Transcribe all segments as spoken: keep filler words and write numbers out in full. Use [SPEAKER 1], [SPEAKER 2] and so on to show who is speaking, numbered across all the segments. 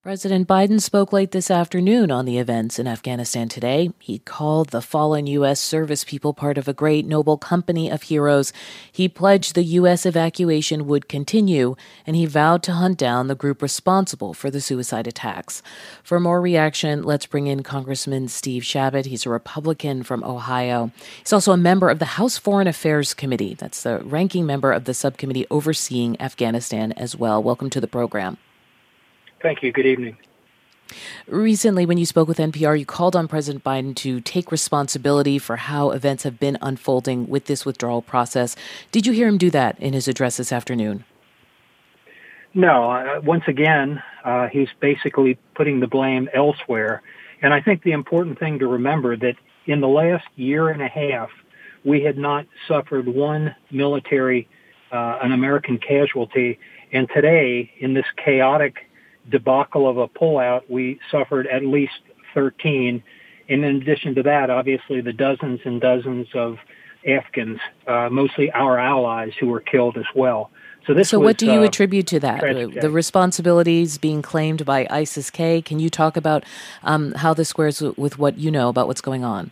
[SPEAKER 1] President Biden spoke late this afternoon on the events in Afghanistan today. He called the fallen U S service people part of a great noble company of heroes. He pledged the U S evacuation would continue, and he vowed to hunt down the group responsible for the suicide attacks. For more reaction, let's bring in Congressman Steve Chabot. He's a Republican from Ohio. He's also a member of the House Foreign Affairs Committee. That's the ranking member of the subcommittee overseeing Afghanistan as well. Welcome to the program.
[SPEAKER 2] Thank you. Good evening.
[SPEAKER 1] Recently, when you spoke with N P R, you called on President Biden to take responsibility for how events have been unfolding with this withdrawal process. Did you hear him do that in his address this afternoon?
[SPEAKER 2] No. Uh, once again, uh, he's basically putting the blame elsewhere. And I think the important thing to remember that in the last year and a half, we had not suffered one military, uh, an American casualty. And today, in this chaotic debacle of a pullout, we suffered at least thirteen. And in addition to that, obviously the dozens and dozens of Afghans, uh, mostly our allies, who were killed as well.
[SPEAKER 1] So this So was, what do you uh, attribute to that? The, the responsibilities being claimed by ISIS-K. Can you talk about um, how this squares with what you know about what's going on?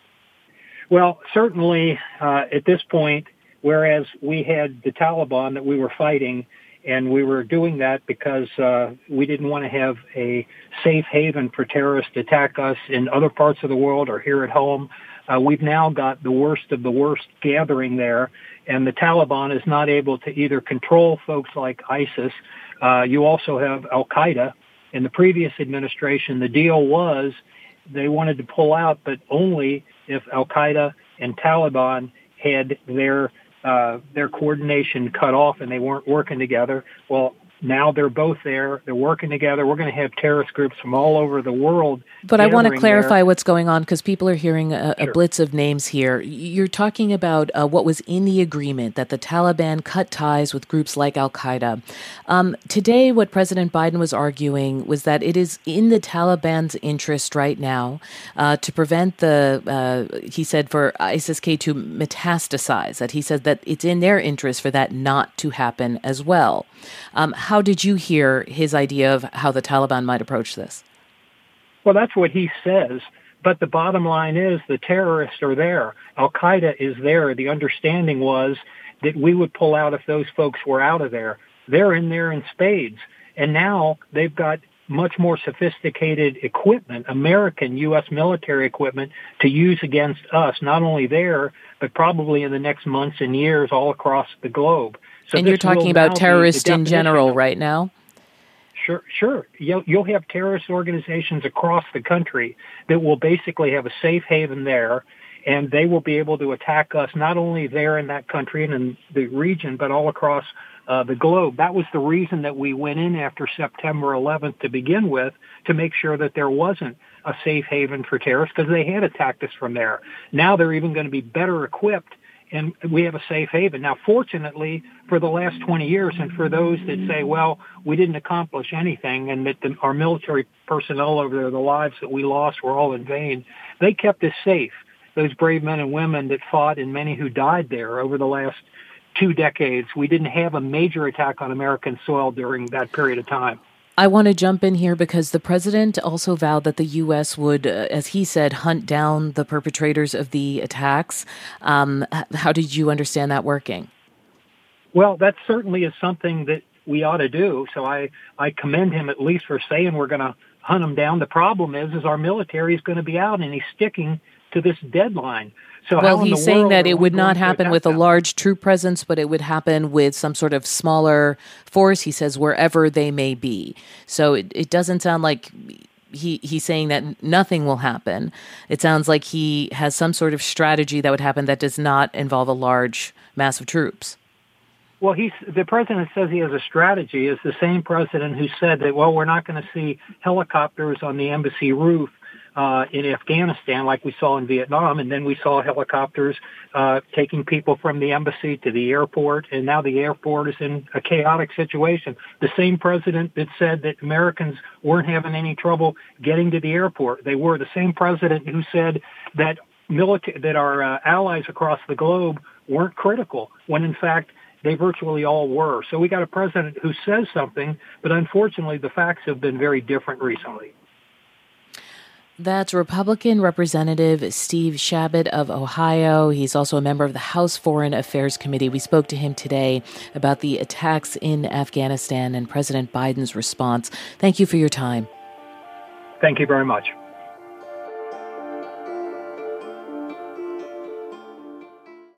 [SPEAKER 2] Well, certainly uh, at this point, whereas we had the Taliban that we were fighting, and we were doing that because uh, we didn't want to have a safe haven for terrorists to attack us in other parts of the world or here at home. Uh, we've now got the worst of the worst gathering there, and the Taliban is not able to either control folks like ISIS. Uh, you also have Al-Qaeda. In the previous administration, the deal was they wanted to pull out, but only if Al-Qaeda and Taliban had their Uh, their coordination cut off and they weren't working together. Well, now they're both there. They're working together. We're going to have terrorist groups from all over the world.
[SPEAKER 1] But I want to clarify
[SPEAKER 2] there.
[SPEAKER 1] what's going on because people are hearing a, a
[SPEAKER 2] Sure.
[SPEAKER 1] blitz of names here. You're talking about uh, what was in the agreement, that the Taliban cut ties with groups like Al-Qaeda. Um, today, what President Biden was arguing was that it is in the Taliban's interest right now uh, to prevent the, uh, he said, for ISIS-K to metastasize, that he said that it's in their interest for that not to happen as well. Um, how did you hear his idea of how the Taliban might approach this?
[SPEAKER 2] Well, that's what he says. But the bottom line is the terrorists are there. Al-Qaeda is there. The understanding was that we would pull out if those folks were out of there. They're in there in spades. And now they've got much more sophisticated equipment, American U S military equipment, to use against us, not only there, but probably in the next months and years all across the globe. So
[SPEAKER 1] and you're talking about terrorists in general right now?
[SPEAKER 2] Sure, sure. You'll, you'll have terrorist organizations across the country that will basically have a safe haven there, and they will be able to attack us not only there in that country and in the region, but all across uh, the globe. That was the reason that we went in after September eleventh to begin with, to make sure that there wasn't a safe haven for terrorists, because they had attacked us from there. Now they're even going to be better equipped, and we have a safe haven. Now, fortunately, for the last twenty years, and for those that say, well, we didn't accomplish anything and that the, our military personnel over there, the lives that we lost were all in vain, they kept us safe. Those brave men and women that fought and many who died there over the last two decades, we didn't have a major attack on American soil during that period of time.
[SPEAKER 1] I want to jump in here because the president also vowed that the U S would, uh, as he said, hunt down the perpetrators of the attacks. Um, how did you understand that working?
[SPEAKER 2] Well, that certainly is something that we ought to do. So I, I commend him at least for saying we're going to hunt them down. The problem is, is our military is going to be out, and he's sticking to this deadline. So
[SPEAKER 1] well, he's saying that it would not happen with a large troop presence, but it would happen with some sort of smaller force, he says, wherever they may be. So it, it doesn't sound like he he's saying that nothing will happen. It sounds like he has some sort of strategy that would happen that does not involve a large mass of troops.
[SPEAKER 2] Well, he's, the president says he has a strategy. It's the same president who said that, well, we're not going to see helicopters on the embassy roof Uh, in Afghanistan like we saw in Vietnam, and then we saw helicopters uh, taking people from the embassy to the airport, and now the airport is in a chaotic situation. The same president that said that Americans weren't having any trouble getting to the airport, they were. The same president who said that military, that our uh, allies across the globe weren't critical, when in fact they virtually all were. So we got a president who says something, but unfortunately the facts have been very different recently.
[SPEAKER 1] That's Republican Representative Steve Chabot of Ohio. He's also a member of the House Foreign Affairs Committee. We spoke to him today about the attacks in Afghanistan and President Biden's response. Thank you for your time.
[SPEAKER 2] Thank you very much.